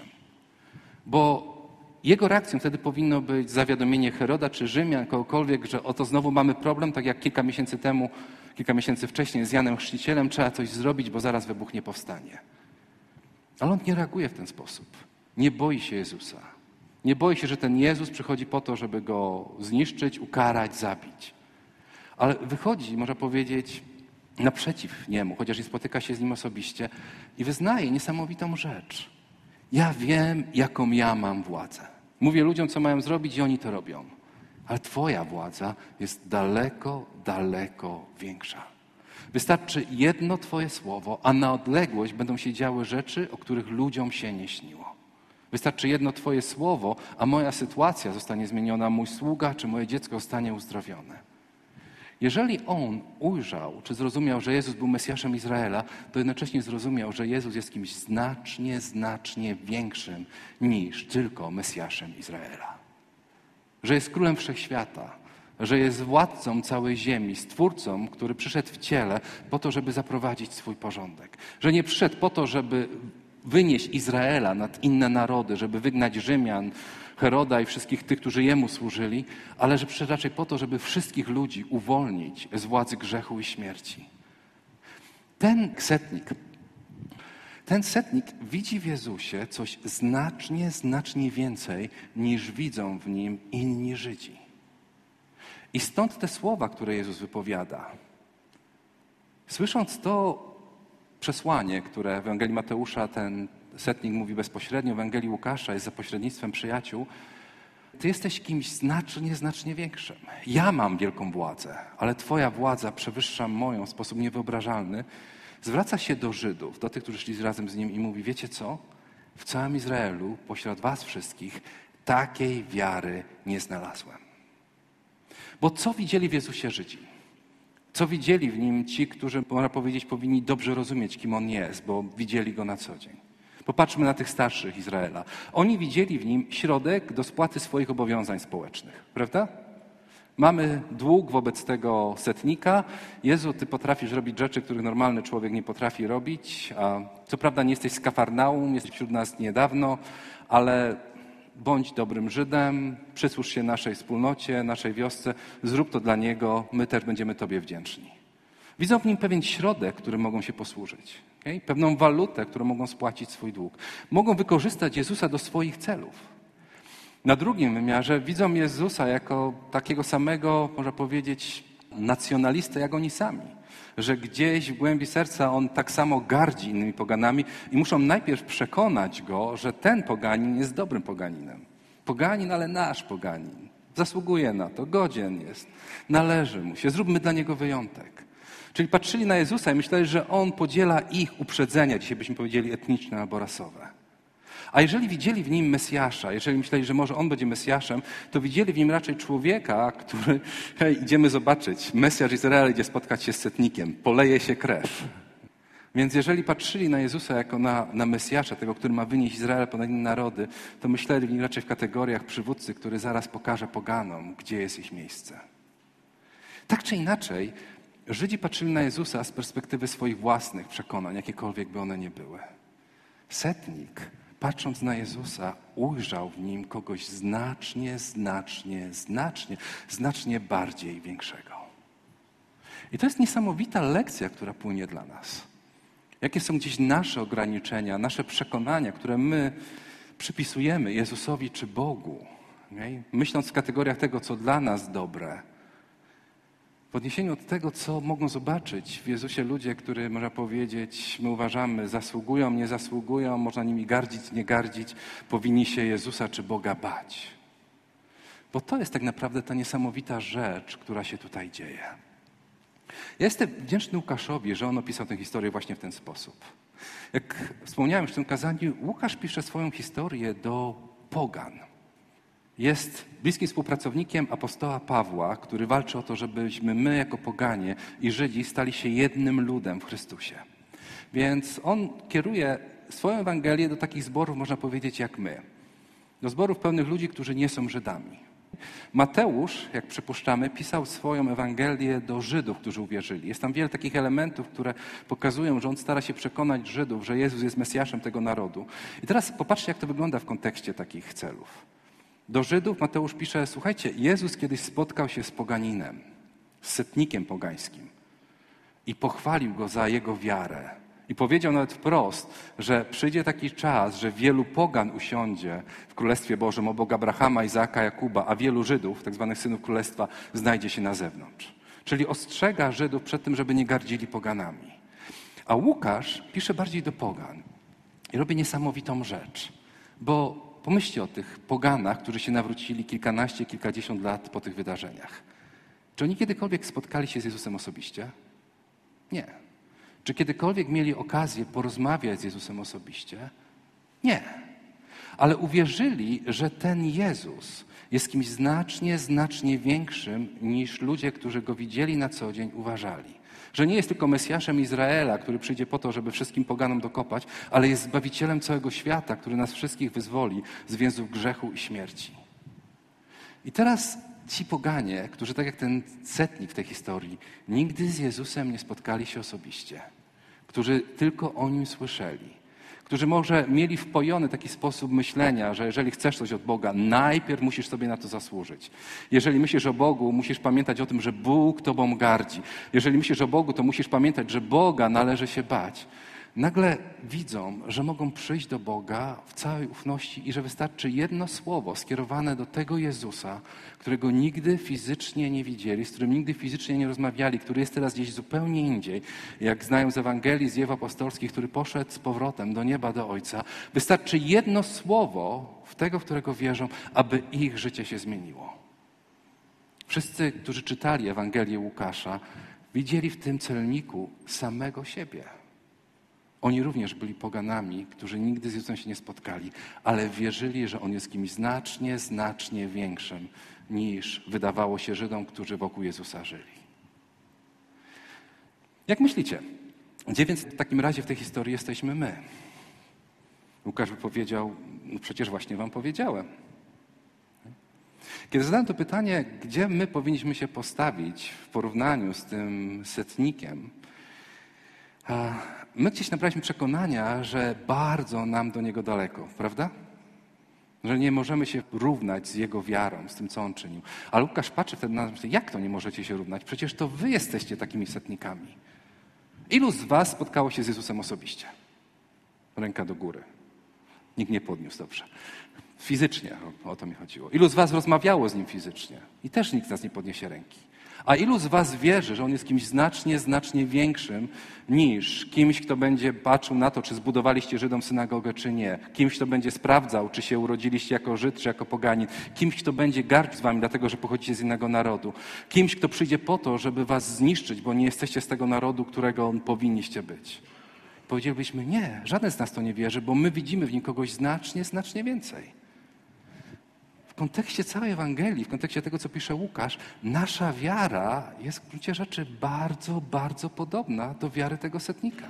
Speaker 2: Bo jego reakcją wtedy powinno być zawiadomienie Heroda czy Rzymian, kogokolwiek, że oto znowu mamy problem, tak jak kilka miesięcy wcześniej z Janem Chrzcicielem, trzeba coś zrobić, bo zaraz wybuchnie powstanie. Ale On nie reaguje w ten sposób. Nie boi się Jezusa. Nie boi się, że ten Jezus przychodzi po to, żeby Go zniszczyć, ukarać, zabić. Ale wychodzi, można powiedzieć, naprzeciw Niemu, chociaż nie spotyka się z Nim osobiście i wyznaje niesamowitą rzecz. Ja wiem, jaką ja mam władzę. Mówię ludziom, co mają zrobić i oni to robią. Ale Twoja władza jest daleko większa. Wystarczy jedno Twoje słowo, a na odległość będą się działy rzeczy, o których ludziom się nie śniło. Wystarczy jedno Twoje słowo, a moja sytuacja zostanie zmieniona, mój sługa czy moje dziecko zostanie uzdrowione. Jeżeli on ujrzał czy zrozumiał, że Jezus był Mesjaszem Izraela, to jednocześnie zrozumiał, że Jezus jest kimś znacznie większym niż tylko Mesjaszem Izraela. Że jest królem wszechświata, że jest władcą całej ziemi, stwórcą, który przyszedł w ciele po to, żeby zaprowadzić swój porządek. Że nie przyszedł po to, żeby wynieść Izraela nad inne narody, żeby wygnać Rzymian, Heroda i wszystkich tych, którzy Jemu służyli, ale że przyszedł raczej po to, żeby wszystkich ludzi uwolnić z władzy grzechu i śmierci. Ten setnik widzi w Jezusie coś znacznie więcej, niż widzą w Nim inni Żydzi. I stąd te słowa, które Jezus wypowiada. Słysząc to przesłanie, które w Ewangelii Mateusza ten setnik mówi bezpośrednio, w Ewangelii Łukasza jest za pośrednictwem przyjaciół, Ty jesteś kimś znacznie większym. Ja mam wielką władzę, ale Twoja władza przewyższa moją w sposób niewyobrażalny. Zwraca się do Żydów, do tych, którzy szli razem z Nim i mówi, wiecie co? W całym Izraelu, pośród was wszystkich, takiej wiary nie znalazłem. Bo co widzieli w Jezusie Żydzi? Co widzieli w Nim ci, którzy, można powiedzieć, powinni dobrze rozumieć, kim On jest, bo widzieli Go na co dzień. Popatrzmy na tych starszych Izraela. Oni widzieli w Nim środek do spłaty swoich obowiązań społecznych, prawda? Mamy dług wobec tego setnika. Jezu, Ty potrafisz robić rzeczy, których normalny człowiek nie potrafi robić. A co prawda nie jesteś z Kafarnaum, jesteś wśród nas niedawno, ale bądź dobrym Żydem, przysłuż się naszej wspólnocie, naszej wiosce, zrób to dla Niego, my też będziemy Tobie wdzięczni. Widzą w nim pewien środek, którym mogą się posłużyć. Okay? Pewną walutę, którą mogą spłacić swój dług. Mogą wykorzystać Jezusa do swoich celów. Na drugim wymiarze widzą Jezusa jako takiego samego, można powiedzieć, nacjonalistę, jak oni sami. Że gdzieś w głębi serca on tak samo gardzi innymi poganami i muszą najpierw przekonać go, że ten poganin jest dobrym poganinem. Poganin, ale nasz poganin. Zasługuje na to, godzien jest, należy mu się, zróbmy dla niego wyjątek. Czyli patrzyli na Jezusa i myśleli, że on podziela ich uprzedzenia, dzisiaj byśmy powiedzieli etniczne albo rasowe. A jeżeli widzieli w nim Mesjasza, jeżeli myśleli, że może on będzie Mesjaszem, to widzieli w nim raczej człowieka, który, idziemy zobaczyć, Mesjasz Izraela idzie spotkać się z setnikiem, poleje się krew. Więc jeżeli patrzyli na Jezusa jako na Mesjasza, tego, który ma wynieść Izrael ponad inne narody, to myśleli w nim raczej w kategoriach przywódcy, który zaraz pokaże poganom, gdzie jest ich miejsce. Tak czy inaczej, Żydzi patrzyli na Jezusa z perspektywy swoich własnych przekonań, jakiekolwiek by one nie były. Setnik, patrząc na Jezusa, ujrzał w nim kogoś znacznie bardziej większego. I to jest niesamowita lekcja, która płynie dla nas. Jakie są gdzieś nasze ograniczenia, nasze przekonania, które my przypisujemy Jezusowi czy Bogu, okay? Myśląc w kategoriach tego, co dla nas dobre, w odniesieniu od tego, co mogą zobaczyć w Jezusie ludzie, którzy, można powiedzieć, my uważamy, zasługują, nie zasługują, można nimi gardzić, nie gardzić, powinni się Jezusa czy Boga bać. Bo to jest tak naprawdę ta niesamowita rzecz, która się tutaj dzieje. Ja jestem wdzięczny Łukaszowi, że on opisał tę historię właśnie w ten sposób. Jak wspomniałem w tym kazaniu, Łukasz pisze swoją historię do pogan. Jest bliskim współpracownikiem apostoła Pawła, który walczy o to, żebyśmy my jako poganie i Żydzi stali się jednym ludem w Chrystusie. Więc on kieruje swoją Ewangelię do takich zborów, można powiedzieć, jak my. Do zborów pełnych ludzi, którzy nie są Żydami. Mateusz, jak przypuszczamy, pisał swoją Ewangelię do Żydów, którzy uwierzyli. Jest tam wiele takich elementów, które pokazują, że on stara się przekonać Żydów, że Jezus jest Mesjaszem tego narodu. I teraz popatrzcie, jak to wygląda w kontekście takich celów. Do Żydów Mateusz pisze, słuchajcie, Jezus kiedyś spotkał się z poganinem, z setnikiem pogańskim i pochwalił go za jego wiarę. I powiedział nawet wprost, że przyjdzie taki czas, że wielu pogan usiądzie w Królestwie Bożym obok Abrahama, Izaaka, Jakuba, a wielu Żydów, tak zwanych synów Królestwa, znajdzie się na zewnątrz. Czyli ostrzega Żydów przed tym, żeby nie gardzili poganami. A Łukasz pisze bardziej do pogan i robi niesamowitą rzecz, bo pomyślcie o tych poganach, którzy się nawrócili kilkanaście, kilkadziesiąt lat po tych wydarzeniach. Czy oni kiedykolwiek spotkali się z Jezusem osobiście? Nie. Czy kiedykolwiek mieli okazję porozmawiać z Jezusem osobiście? Nie. Ale uwierzyli, że ten Jezus jest kimś znacznie większym niż ludzie, którzy Go widzieli na co dzień, uważali. Że nie jest tylko Mesjaszem Izraela, który przyjdzie po to, żeby wszystkim poganom dokopać, ale jest Zbawicielem całego świata, który nas wszystkich wyzwoli z więzów grzechu i śmierci. I teraz ci poganie, którzy tak jak ten setnik w tej historii, nigdy z Jezusem nie spotkali się osobiście, którzy tylko o Nim słyszeli, którzy może mieli wpojony taki sposób myślenia, że jeżeli chcesz coś od Boga, najpierw musisz sobie na to zasłużyć. Jeżeli myślisz o Bogu, musisz pamiętać o tym, że Bóg Tobą gardzi. Jeżeli myślisz o Bogu, to musisz pamiętać, że Boga należy się bać. Nagle widzą, że mogą przyjść do Boga w całej ufności i że wystarczy jedno słowo skierowane do tego Jezusa, którego nigdy fizycznie nie widzieli, z którym nigdy fizycznie nie rozmawiali, który jest teraz gdzieś zupełnie indziej, jak znają z Ewangelii, z dzieł apostolskich, który poszedł z powrotem do nieba, do Ojca. Wystarczy jedno słowo w tego, w którego wierzą, aby ich życie się zmieniło. Wszyscy, którzy czytali Ewangelię Łukasza, widzieli w tym celniku samego siebie. Oni również byli poganami, którzy nigdy z Jezusem się nie spotkali, ale wierzyli, że On jest kimś znacznie większym niż wydawało się Żydom, którzy wokół Jezusa żyli. Jak myślicie, gdzie więc w takim razie w tej historii jesteśmy my? Łukasz by powiedział, no przecież właśnie wam powiedziałem. Kiedy zadałem to pytanie, gdzie my powinniśmy się postawić w porównaniu z tym setnikiem, my gdzieś nabraliśmy przekonania, że bardzo nam do niego daleko, prawda? Że nie możemy się równać z jego wiarą, z tym, co on czynił. A Łukasz patrzy wtedy na nas i mówi, jak to nie możecie się równać? Przecież to wy jesteście takimi setnikami. Ilu z was spotkało się z Jezusem osobiście? Ręka do góry. Nikt nie podniósł, dobrze. Fizycznie, o to mi chodziło. Ilu z was rozmawiało z nim fizycznie? I też nikt z nas nie podniesie ręki. A ilu z was wierzy, że on jest kimś znacznie, znacznie większym niż kimś, kto będzie patrzył na to, czy zbudowaliście Żydom synagogę, czy nie. Kimś, kto będzie sprawdzał, czy się urodziliście jako Żyd, czy jako poganin. Kimś, kto będzie gardził z wami, dlatego że pochodzicie z innego narodu. Kimś, kto przyjdzie po to, żeby was zniszczyć, bo nie jesteście z tego narodu, którego powinniście być. Powiedzielibyśmy, nie, żaden z nas to nie wierzy, bo my widzimy w nim kogoś znacznie, znacznie więcej. W kontekście całej Ewangelii, w kontekście tego, co pisze Łukasz, nasza wiara jest w gruncie rzeczy bardzo, bardzo podobna do wiary tego setnika.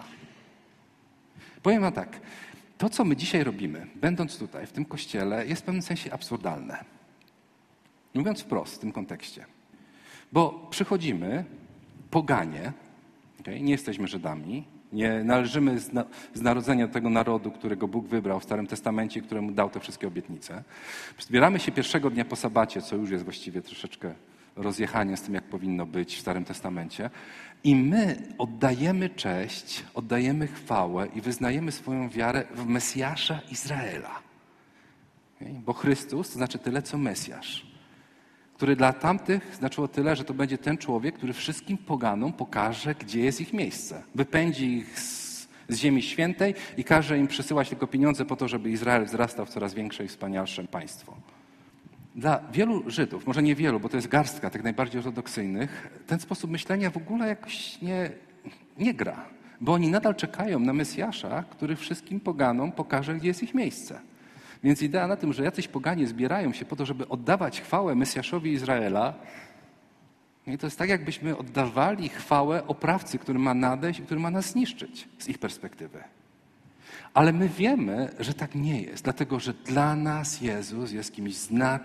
Speaker 2: Powiem wam tak, to, co my dzisiaj robimy, będąc tutaj, w tym kościele, jest w pewnym sensie absurdalne. Mówiąc wprost w tym kontekście. Bo przychodzimy, poganie, nie jesteśmy Żydami, nie należymy z narodzenia do tego narodu, którego Bóg wybrał w Starym Testamencie, któremu dał te wszystkie obietnice. Zbieramy się pierwszego dnia po sabacie, co już jest właściwie troszeczkę rozjechanie z tym, jak powinno być w Starym Testamencie. I my oddajemy cześć, oddajemy chwałę i wyznajemy swoją wiarę w Mesjasza Izraela. Bo Chrystus to znaczy tyle, co Mesjasz, który dla tamtych znaczyło tyle, że to będzie ten człowiek, który wszystkim poganom pokaże, gdzie jest ich miejsce. Wypędzi ich z ziemi świętej i każe im przesyłać tylko pieniądze po to, żeby Izrael wzrastał w coraz większe i wspanialsze państwo. Dla wielu Żydów, może nie wielu, bo to jest garstka tych najbardziej ortodoksyjnych, ten sposób myślenia w ogóle jakoś nie gra. Bo oni nadal czekają na Mesjasza, który wszystkim poganom pokaże, gdzie jest ich miejsce. Więc idea na tym, że jacyś poganie zbierają się po to, żeby oddawać chwałę Mesjaszowi Izraela, i to jest tak, jakbyśmy oddawali chwałę oprawcy, który ma nadejść i który ma nas zniszczyć z ich perspektywy. Ale my wiemy, że tak nie jest, dlatego że dla nas Jezus jest kimś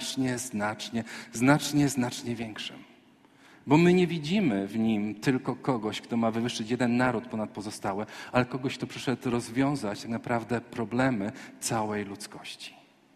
Speaker 2: znacznie większym. Bo my nie widzimy w Nim tylko kogoś, kto ma wywyższyć jeden naród ponad pozostałe, ale kogoś, kto przyszedł rozwiązać tak naprawdę problemy całej ludzkości.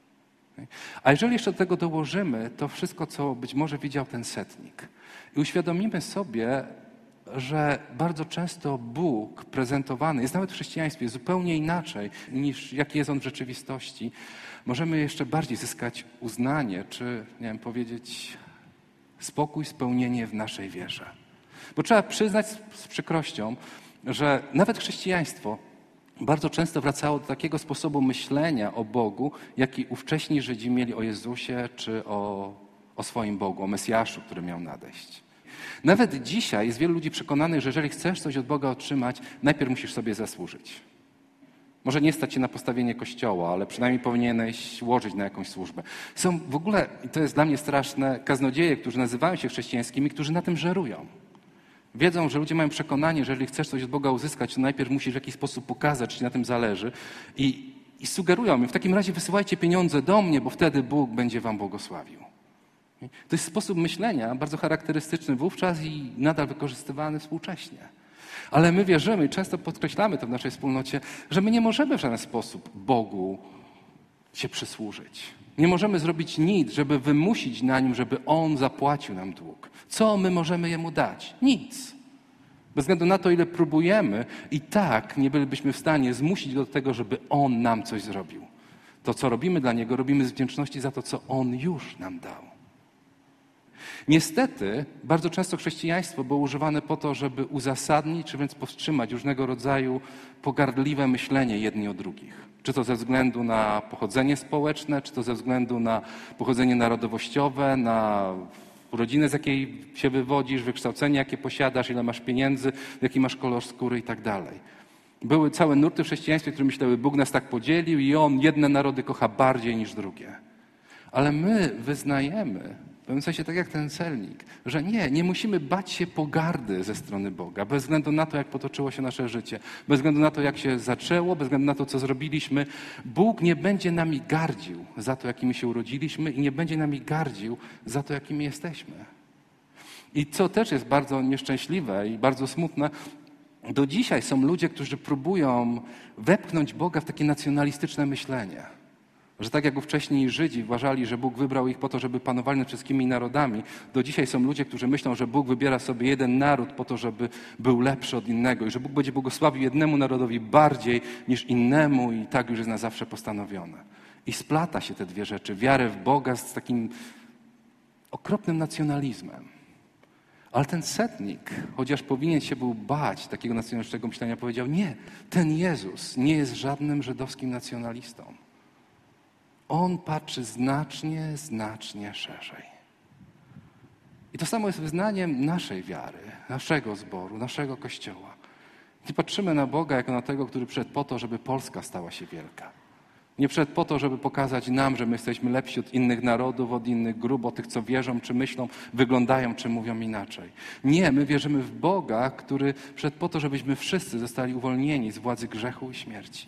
Speaker 2: A jeżeli jeszcze do tego dołożymy to wszystko, co być może widział ten setnik i uświadomimy sobie, że bardzo często Bóg prezentowany jest nawet w chrześcijaństwie zupełnie inaczej niż jaki jest On w rzeczywistości, możemy jeszcze bardziej zyskać uznanie, czy powiedzieć spokój, spełnienie w naszej wierze. Bo trzeba przyznać z przykrością, że nawet chrześcijaństwo bardzo często wracało do takiego sposobu myślenia o Bogu, jaki ówcześni Żydzi mieli o Jezusie czy o swoim Bogu, o Mesjaszu, który miał nadejść. Nawet dzisiaj jest wielu ludzi przekonanych, że jeżeli chcesz coś od Boga otrzymać, najpierw musisz sobie zasłużyć. Może nie stać się na postawienie kościoła, ale przynajmniej powinieneś łożyć na jakąś służbę. Są w ogóle, i to jest dla mnie straszne, kaznodzieje, którzy nazywają się chrześcijańskimi, którzy na tym żerują. Wiedzą, że ludzie mają przekonanie, że jeżeli chcesz coś od Boga uzyskać, to najpierw musisz w jakiś sposób pokazać, że ci na tym zależy. I sugerują mi, w takim razie wysyłajcie pieniądze do mnie, bo wtedy Bóg będzie wam błogosławił. To jest sposób myślenia bardzo charakterystyczny wówczas i nadal wykorzystywany współcześnie. Ale my wierzymy i często podkreślamy to w naszej wspólnocie, że my nie możemy w żaden sposób Bogu się przysłużyć. Nie możemy zrobić nic, żeby wymusić na Nim, żeby On zapłacił nam dług. Co my możemy Jemu dać? Nic. Bez względu na to, ile próbujemy, i tak nie bylibyśmy w stanie zmusić Go do tego, żeby On nam coś zrobił. To, co robimy dla Niego, robimy z wdzięczności za to, co On już nam dał. Niestety, bardzo często chrześcijaństwo było używane po to, żeby uzasadnić, czy wręcz powstrzymać różnego rodzaju pogardliwe myślenie jedni o drugich. Czy to ze względu na pochodzenie społeczne, czy to ze względu na pochodzenie narodowościowe, na rodzinę, z jakiej się wywodzisz, wykształcenie, jakie posiadasz, ile masz pieniędzy, jaki masz kolor skóry i tak dalej. Były całe nurty w chrześcijaństwie, które myślały, Bóg nas tak podzielił i On jedne narody kocha bardziej niż drugie. Ale my wyznajemy W pewnym sensie tak jak ten celnik, że nie musimy bać się pogardy ze strony Boga, bez względu na to, jak potoczyło się nasze życie, bez względu na to, jak się zaczęło, bez względu na to, co zrobiliśmy. Bóg nie będzie nami gardził za to, jakimi się urodziliśmy i nie będzie nami gardził za to, jakimi jesteśmy. I co też jest bardzo nieszczęśliwe i bardzo smutne, do dzisiaj są ludzie, którzy próbują wepchnąć Boga w takie nacjonalistyczne myślenie. Że tak jak wcześniej Żydzi uważali, że Bóg wybrał ich po to, żeby panowali nad wszystkimi narodami, do dzisiaj są ludzie, którzy myślą, że Bóg wybiera sobie jeden naród po to, żeby był lepszy od innego i że Bóg będzie błogosławił jednemu narodowi bardziej niż innemu i tak już jest na zawsze postanowione. I splata się te dwie rzeczy, wiarę w Boga z takim okropnym nacjonalizmem. Ale ten setnik, chociaż powinien się był bać takiego nacjonalistycznego myślenia, powiedział: nie, ten Jezus nie jest żadnym żydowskim nacjonalistą. On patrzy znacznie szerzej. I to samo jest wyznaniem naszej wiary, naszego zboru, naszego Kościoła. Nie patrzymy na Boga jako na tego, który przyszedł po to, żeby Polska stała się wielka. Nie przyszedł po to, żeby pokazać nam, że my jesteśmy lepsi od innych narodów, od innych grup, od tych, co wierzą, czy myślą, wyglądają, czy mówią inaczej. Nie, my wierzymy w Boga, który przyszedł po to, żebyśmy wszyscy zostali uwolnieni z władzy grzechu i śmierci.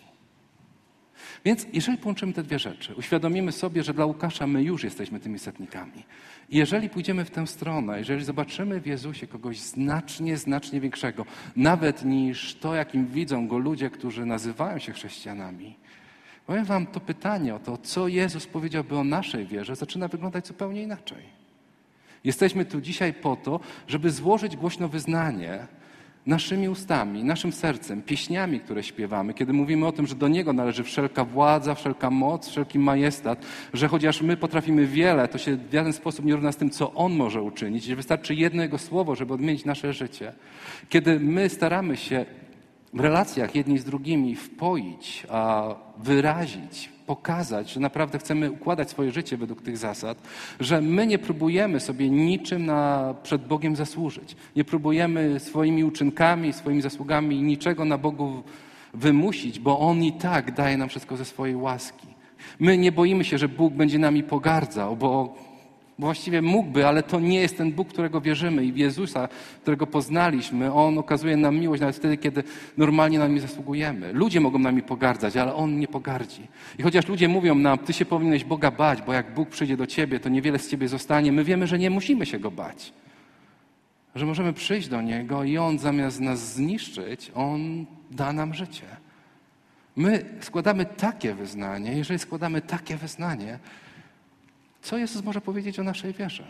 Speaker 2: Więc jeżeli połączymy te dwie rzeczy, uświadomimy sobie, że dla Łukasza my już jesteśmy tymi setnikami. I jeżeli pójdziemy w tę stronę, jeżeli zobaczymy w Jezusie kogoś znacznie większego, nawet niż to, jakim widzą go ludzie, którzy nazywają się chrześcijanami, powiem wam, to pytanie o to, co Jezus powiedziałby o naszej wierze, zaczyna wyglądać zupełnie inaczej. Jesteśmy tu dzisiaj po to, żeby złożyć głośno wyznanie naszymi ustami, naszym sercem, pieśniami, które śpiewamy, kiedy mówimy o tym, że do Niego należy wszelka władza, wszelka moc, wszelki majestat, że chociaż my potrafimy wiele, to się w żaden sposób nie równa z tym, co On może uczynić, że wystarczy jedno Jego słowo, żeby odmienić nasze życie. Kiedy my staramy się w relacjach jedni z drugimi wpoić, wyrazić, pokazać, że naprawdę chcemy układać swoje życie według tych zasad, że my nie próbujemy sobie niczym przed Bogiem zasłużyć. Nie próbujemy swoimi uczynkami, swoimi zasługami niczego na Bogu wymusić, bo On i tak daje nam wszystko ze swojej łaski. My nie boimy się, że Bóg będzie nami pogardzał, bo właściwie mógłby, ale to nie jest ten Bóg, którego wierzymy. I w Jezusa, którego poznaliśmy, On okazuje nam miłość nawet wtedy, kiedy normalnie na nie zasługujemy. Ludzie mogą nami pogardzać, ale On nie pogardzi. I chociaż ludzie mówią nam: ty się powinieneś Boga bać, bo jak Bóg przyjdzie do ciebie, to niewiele z ciebie zostanie. My wiemy, że nie musimy się Go bać. Że możemy przyjść do Niego i On zamiast nas zniszczyć, On da nam życie. My składamy takie wyznanie. Jeżeli składamy takie wyznanie, co Jezus może powiedzieć o naszej wierze?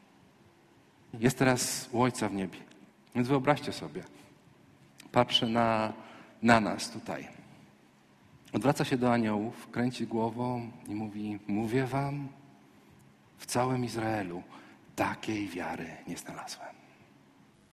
Speaker 2: Jest teraz u Ojca w niebie. Więc wyobraźcie sobie, patrzy na nas tutaj. Odwraca się do aniołów, kręci głową i mówi: mówię wam, w całym Izraelu takiej wiary nie znalazłem.